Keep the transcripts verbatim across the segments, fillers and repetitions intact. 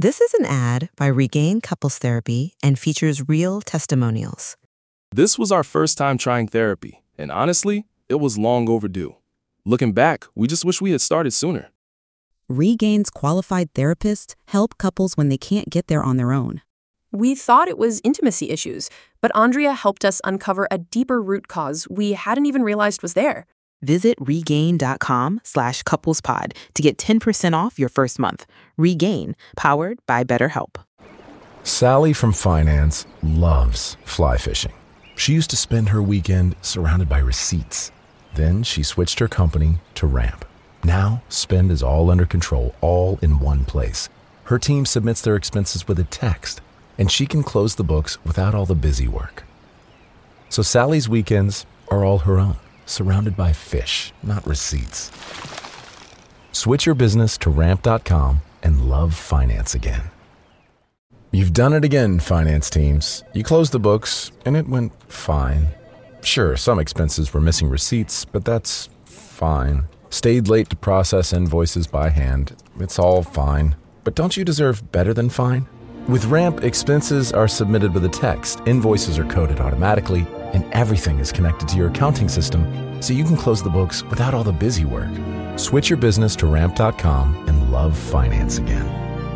This is an ad by Regain Couples Therapy and features real testimonials. This was our first time trying therapy, and honestly, it was long overdue. Looking back, we just wish we had started sooner. Regain's qualified therapists help couples when they can't get there on their own. We thought it was intimacy issues, but Andrea helped us uncover a deeper root cause we hadn't even realized was there. Visit regain.com slash couplespod to get ten percent off your first month. Regain, powered by BetterHelp. Sally from finance loves fly fishing. She used to spend her weekend surrounded by receipts. Then she switched her company to Ramp. Now, spend is all under control, all in one place. Her team submits their expenses with a text, and she can close the books without all the busy work. So Sally's weekends are all her own, surrounded by fish, not receipts. Switch your business to ramp dot com and love finance again. You've done it again, finance teams. You closed the books, and it went fine. Sure, some expenses were missing receipts, but that's fine. Stayed late to process invoices by hand. It's all fine. But don't you deserve better than fine? With Ramp, expenses are submitted with a text, invoices are coded automatically, and everything is connected to your accounting system, so you can close the books without all the busy work. Switch your business to ramp dot com and love finance again.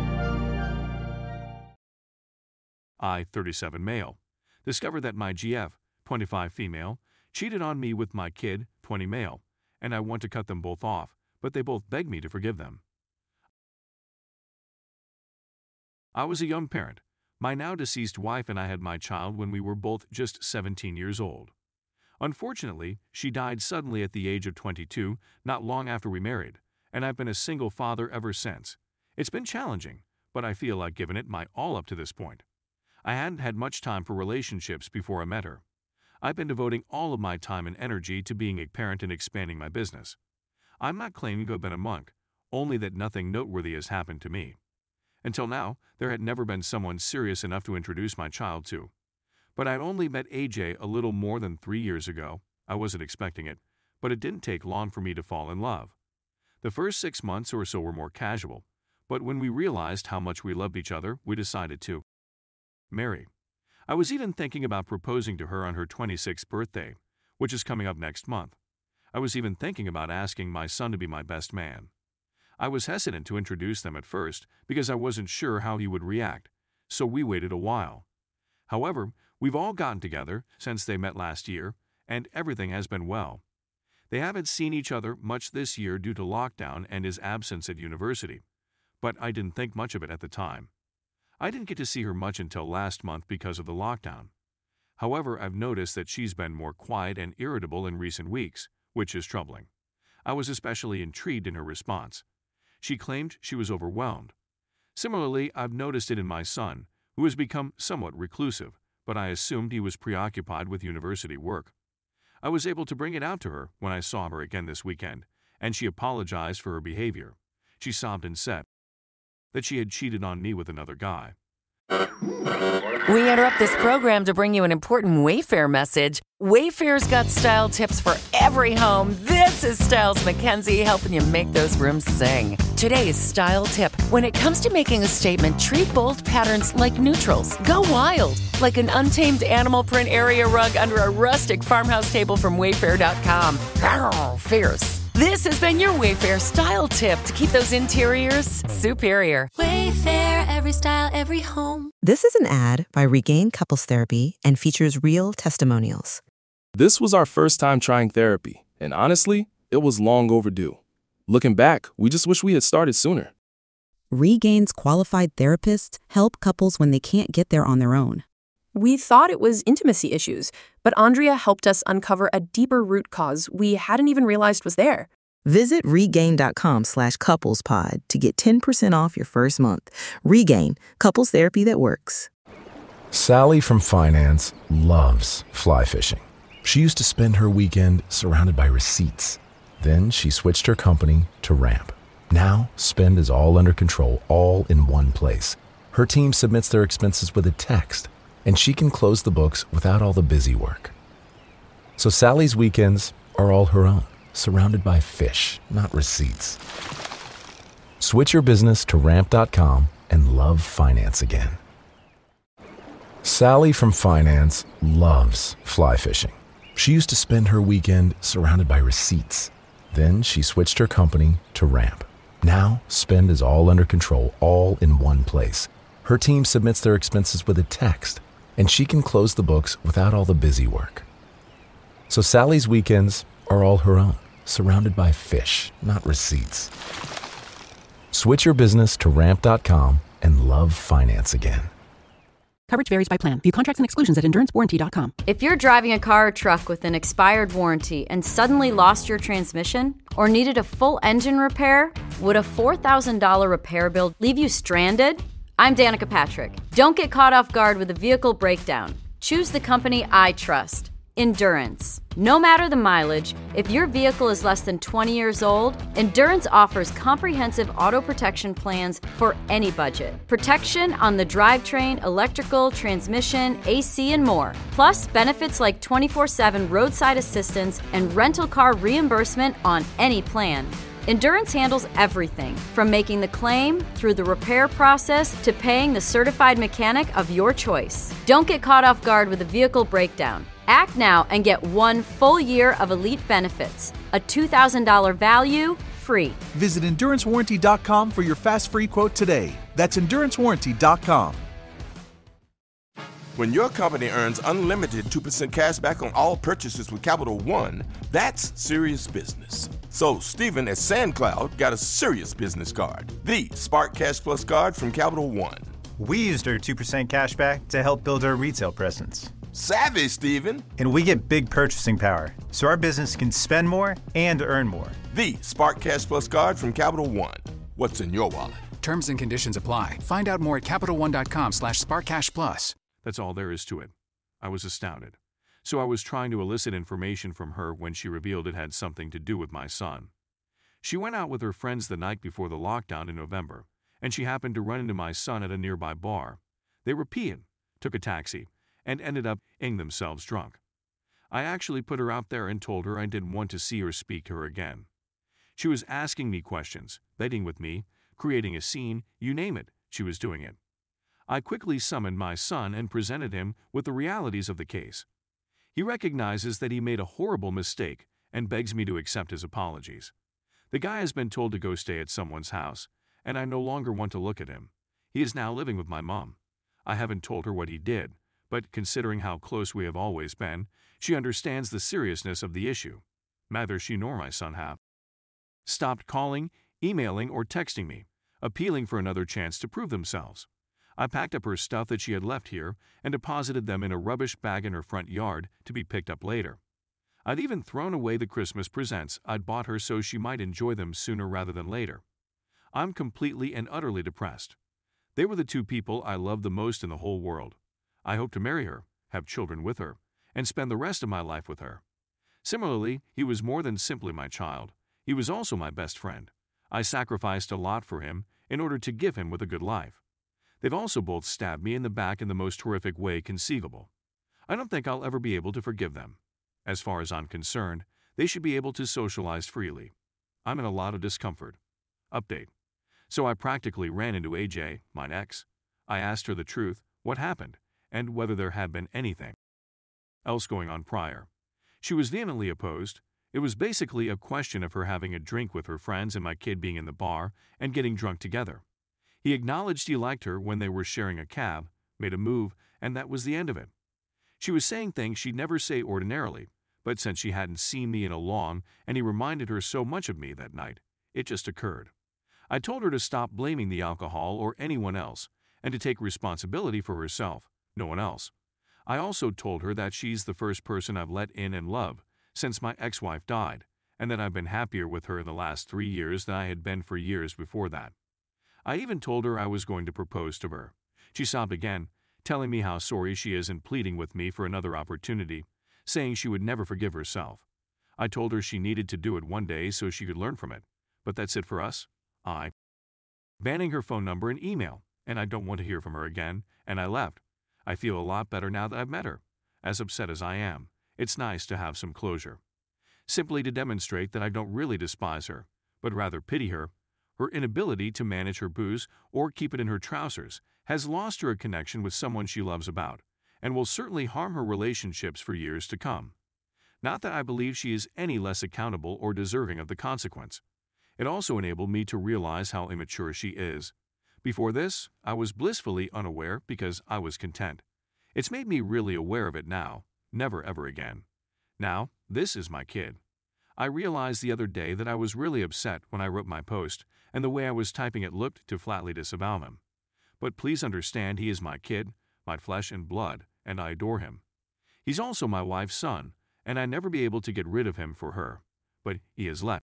I, thirty-seven male, discovered that my G F, twenty-five female, cheated on me with my kid, twenty male, and I want to cut them both off, but they both beg me to forgive them. I was a young parent. My now deceased wife and I had my child when we were both just seventeen years old. Unfortunately, she died suddenly at the age of twenty-two, not long after we married, and I've been a single father ever since. It's been challenging, but I feel I've given it my all up to this point. I hadn't had much time for relationships before I met her. I've been devoting all of my time and energy to being a parent and expanding my business. I'm not claiming to have been a monk, only that nothing noteworthy has happened to me. Until now, there had never been someone serious enough to introduce my child to. But I'd only met A J a little more than three years ago. I wasn't expecting it, but it didn't take long for me to fall in love. The first six months or so were more casual, but when we realized how much we loved each other, we decided to marry. I was even thinking about proposing to her on her twenty-sixth birthday, which is coming up next month. I was even thinking about asking my son to be my best man. I was hesitant to introduce them at first because I wasn't sure how he would react, so we waited a while. However, we've all gotten together since they met last year, and everything has been well. They haven't seen each other much this year due to lockdown and his absence at university, but I didn't think much of it at the time. I didn't get to see her much until last month because of the lockdown. However, I've noticed that she's been more quiet and irritable in recent weeks, which is troubling. I was especially intrigued in her response. She claimed she was overwhelmed. Similarly, I've noticed it in my son, who has become somewhat reclusive, but I assumed he was preoccupied with university work. I was able to bring it out to her when I saw her again this weekend, and she apologized for her behavior. She sobbed and said that she had cheated on me with another guy. We interrupt this program to bring you an important Wayfair message. Wayfair's got style tips for every home. This is Styles McKenzie helping you make those rooms sing. Today's style tip. When it comes to making a statement, treat bold patterns like neutrals. Go wild, like an untamed animal print area rug under a rustic farmhouse table from Wayfair dot com. Arr, fierce. This has been your Wayfair style tip to keep those interiors superior. Wayfair, every style, every home. This is an ad by Regain Couples Therapy and features real testimonials. This was our first time trying therapy, and honestly, it was long overdue. Looking back, we just wish we had started sooner. Regain's qualified therapists help couples when they can't get there on their own. We thought it was intimacy issues, but Andrea helped us uncover a deeper root cause we hadn't even realized was there. Visit regain.com slash couplespod to get ten percent off your first month. Regain, couples therapy that works. Sally from finance loves fly fishing. She used to spend her weekend surrounded by receipts. Then she switched her company to Ramp. Now, spend is all under control, all in one place. Her team submits their expenses with a text, and she can close the books without all the busy work. So Sally's weekends are all her own, surrounded by fish, not receipts. Switch your business to ramp dot com and love finance again. Sally from finance loves fly fishing. She used to spend her weekend surrounded by receipts. Then she switched her company to Ramp. Now, spend is all under control, all in one place. Her team submits their expenses with a text, and she can close the books without all the busy work. So Sally's weekends are all her own, surrounded by fish, not receipts. Switch your business to ramp dot com and love finance again. Coverage varies by plan. View contracts and exclusions at endurance warranty dot com. If you're driving a car or truck with an expired warranty and suddenly lost your transmission or needed a full engine repair, would a four thousand dollars repair bill leave you stranded? I'm Danica Patrick. Don't get caught off guard with a vehicle breakdown. Choose the company I trust, Endurance. No matter the mileage, if your vehicle is less than twenty years old, Endurance offers comprehensive auto protection plans for any budget. Protection on the drivetrain, electrical, transmission, A C, and more. Plus, benefits like twenty-four seven roadside assistance and rental car reimbursement on any plan. Endurance handles everything, from making the claim through the repair process to paying the certified mechanic of your choice. Don't get caught off guard with a vehicle breakdown. Act now and get one full year of elite benefits. A two thousand dollars value, free. Visit endurance warranty dot com for your fast free quote today. That's endurance warranty dot com. When your company earns unlimited two percent cash back on all purchases with Capital One, that's serious business. So Stephen at SandCloud got a serious business card, the Spark Cash Plus card from Capital One. We used our two percent cash back to help build our retail presence. Savvy, Stephen. And we get big purchasing power, so our business can spend more and earn more. The Spark Cash Plus card from Capital One. What's in your wallet? Terms and conditions apply. Find out more at capital one dot com slash spark cash plus. That's all there is to it. I was astounded. So I was trying to elicit information from her when she revealed it had something to do with my son. She went out with her friends the night before the lockdown in November, and she happened to run into my son at a nearby bar. They were peeing, took a taxi, and ended up ing themselves drunk. I actually put her out there and told her I didn't want to see or speak to her again. She was asking me questions, bedding with me, creating a scene, you name it, she was doing it. I quickly summoned my son and presented him with the realities of the case. He recognizes that he made a horrible mistake and begs me to accept his apologies. The guy has been told to go stay at someone's house, and I no longer want to look at him. He is now living with my mom. I haven't told her what he did, but considering how close we have always been, she understands the seriousness of the issue. Neither she nor my son have stopped calling, emailing, or texting me, appealing for another chance to prove themselves. I packed up her stuff that she had left here and deposited them in a rubbish bag in her front yard to be picked up later. I'd even thrown away the Christmas presents I'd bought her so she might enjoy them sooner rather than later. I'm completely and utterly depressed. They were the two people I loved the most in the whole world. I hope to marry her, have children with her, and spend the rest of my life with her. Similarly, he was more than simply my child. He was also my best friend. I sacrificed a lot for him in order to give him with a good life. They've also both stabbed me in the back in the most horrific way conceivable. I don't think I'll ever be able to forgive them. As far as I'm concerned, they should be able to socialize freely. I'm in a lot of discomfort. Update. So I practically ran into A J, mine ex. I asked her the truth, what happened, and whether there had been anything else going on prior. She was vehemently opposed. It was basically a question of her having a drink with her friends and my kid being in the bar and getting drunk together. He acknowledged he liked her when they were sharing a cab, made a move, and that was the end of it. She was saying things she'd never say ordinarily, but since she hadn't seen me in a long and he reminded her so much of me that night, it just occurred. I told her to stop blaming the alcohol or anyone else and to take responsibility for herself, no one else. I also told her that she's the first person I've let in and love since my ex-wife died, and that I've been happier with her in the last three years than I had been for years before that. I even told her I was going to propose to her. She sobbed again, telling me how sorry she is and pleading with me for another opportunity, saying she would never forgive herself. I told her she needed to do it one day so she could learn from it. But that's it for us. I banning her phone number and email, and I don't want to hear from her again, and I left. I feel a lot better now that I've met her. As upset as I am, it's nice to have some closure. Simply to demonstrate that I don't really despise her, but rather pity her, her inability to manage her booze or keep it in her trousers has lost her a connection with someone she loves about, and will certainly harm her relationships for years to come. Not that I believe she is any less accountable or deserving of the consequence. It also enabled me to realize how immature she is. Before this, I was blissfully unaware because I was content. It's made me really aware of it now. Never ever again. Now, this is my kid. I realized the other day that I was really upset when I wrote my post, and the way I was typing it looked to flatly disavow him. But please understand, he is my kid, my flesh and blood, and I adore him. He's also my wife's son, and I'd never be able to get rid of him for her. But he has let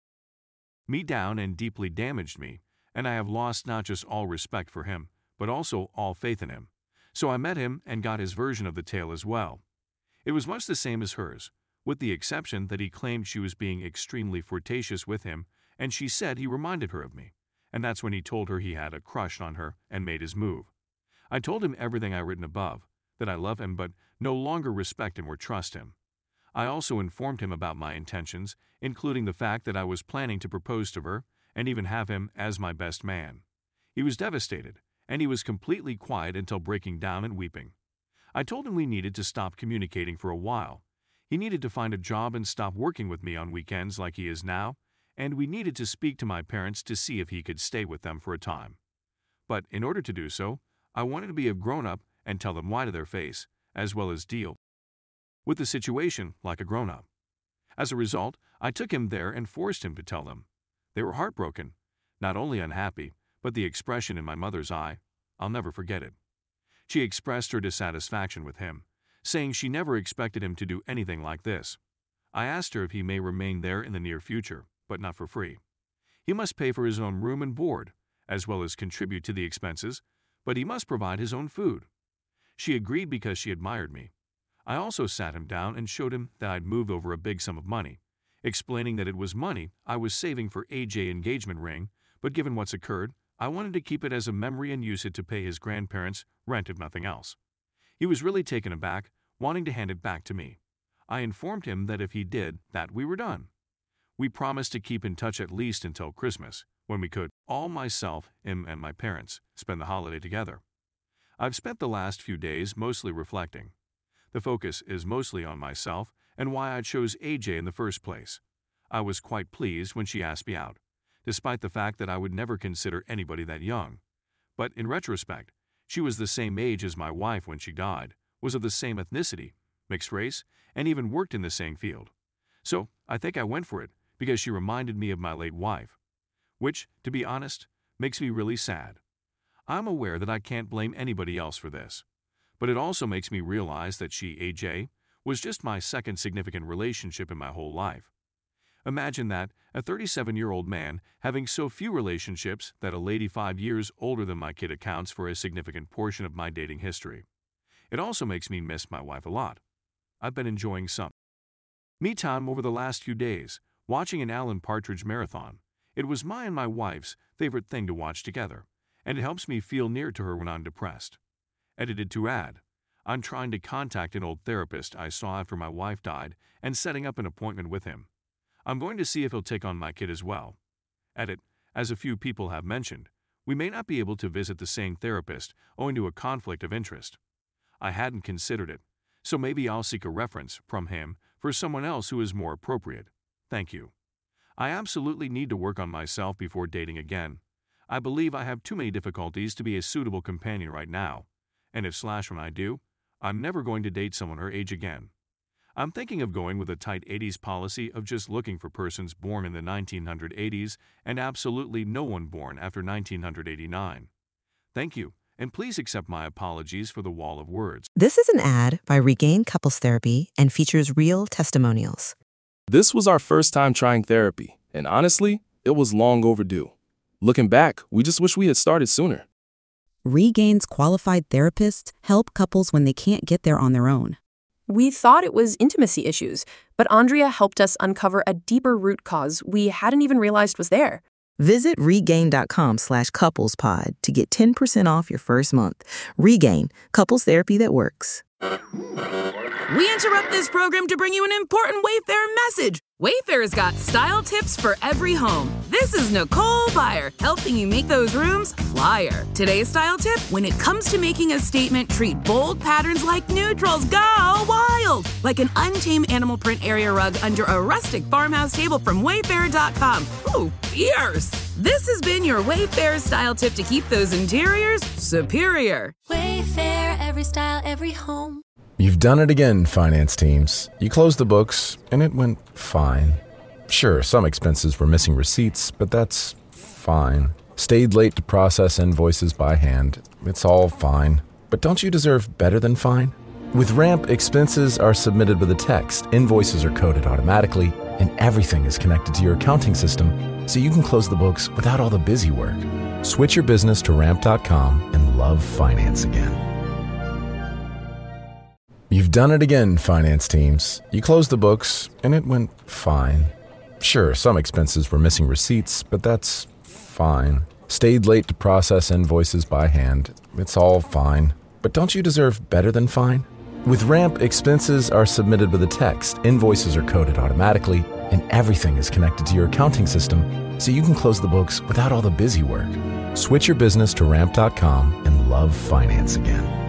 me down and deeply damaged me, and I have lost not just all respect for him, but also all faith in him. So I met him and got his version of the tale as well. It was much the same as hers, with the exception that he claimed she was being extremely flirtatious with him, and she said he reminded her of me, and that's when he told her he had a crush on her and made his move. I told him everything I've written above, that I love him but no longer respect him or trust him. I also informed him about my intentions, including the fact that I was planning to propose to her and even have him as my best man. He was devastated, and he was completely quiet until breaking down and weeping. I told him we needed to stop communicating for a while. He needed to find a job and stop working with me on weekends like he is now, and we needed to speak to my parents to see if he could stay with them for a time. But in order to do so, I wanted to be a grown-up and tell them why to their face, as well as deal with the situation like a grown-up. As a result, I took him there and forced him to tell them. They were heartbroken, not only unhappy, but the expression in my mother's eye, I'll never forget it. She expressed her dissatisfaction with him, saying she never expected him to do anything like this. I asked her if he may remain there in the near future, but not for free. He must pay for his own room and board, as well as contribute to the expenses, but he must provide his own food. She agreed because she admired me. I also sat him down and showed him that I'd moved over a big sum of money, explaining that it was money I was saving for A J engagement ring, but given what's occurred, I wanted to keep it as a memory and use it to pay his grandparents' rent if nothing else. He was really taken aback, wanting to hand it back to me. I informed him that if he did, that we were done. We promised to keep in touch at least until Christmas, when we could, all myself, him, and my parents, spend the holiday together. I've spent the last few days mostly reflecting. The focus is mostly on myself and why I chose A J in the first place. I was quite pleased when she asked me out, despite the fact that I would never consider anybody that young. But in retrospect, she was the same age as my wife when she died, was of the same ethnicity, mixed race, and even worked in the same field. So I think I went for it because she reminded me of my late wife, which, to be honest, makes me really sad. I'm aware that I can't blame anybody else for this, but it also makes me realize that she, A J, was just my second significant relationship in my whole life. Imagine that, a thirty-seven-year-old man having so few relationships that a lady five years older than my kid accounts for a significant portion of my dating history. It also makes me miss my wife a lot. I've been enjoying some me time over the last few days, watching an Alan Partridge marathon. It was my and my wife's favorite thing to watch together, and it helps me feel near to her when I'm depressed. Edited to add, I'm trying to contact an old therapist I saw after my wife died and setting up an appointment with him. I'm going to see if he'll take on my kid as well. Edit, as a few people have mentioned, we may not be able to visit the same therapist owing to a conflict of interest. I hadn't considered it, so maybe I'll seek a reference from him for someone else who is more appropriate. Thank you. I absolutely need to work on myself before dating again. I believe I have too many difficulties to be a suitable companion right now, and if slash when I do, I'm never going to date someone her age again. I'm thinking of going with a tight eighties policy of just looking for persons born in the nineteen eighties and absolutely no one born after nineteen eighty-nine. Thank you, and please accept my apologies for the wall of words. This is an ad by Regain Couples Therapy and features real testimonials. This was our first time trying therapy, and honestly, it was long overdue. Looking back, we just wish we had started sooner. Regain's qualified therapists help couples when they can't get there on their own. We thought it was intimacy issues, but Andrea helped us uncover a deeper root cause we hadn't even realized was there. Visit regain.com slash couplespod to get ten percent off your first month. Regain, couples therapy that works. We interrupt this program to bring you an important Wayfair message. Wayfair's got style tips for every home. This is Nicole Byer, helping you make those rooms flyer. Today's style tip: when it comes to making a statement, treat bold patterns like neutrals. Go wild! Like an untamed animal print area rug under a rustic farmhouse table from Wayfair dot com. Ooh, fierce! This has been your Wayfair style tip to keep those interiors superior. Wayfair, every style, every home. You've done it again, finance teams. You closed the books, and it went fine. Sure, some expenses were missing receipts, but that's fine. Stayed late to process invoices by hand. It's all fine. But don't you deserve better than fine? With Ramp, expenses are submitted with a text, invoices are coded automatically, and everything is connected to your accounting system, so you can close the books without all the busy work. Switch your business to ramp dot com and love finance again. You've done it again, finance teams. You closed the books, and it went fine. Sure, some expenses were missing receipts, but that's fine. Stayed late to process invoices by hand. It's all fine. But don't you deserve better than fine? With Ramp, expenses are submitted with a text, invoices are coded automatically, and everything is connected to your accounting system, so you can close the books without all the busy work. Switch your business to ramp dot com and love finance again.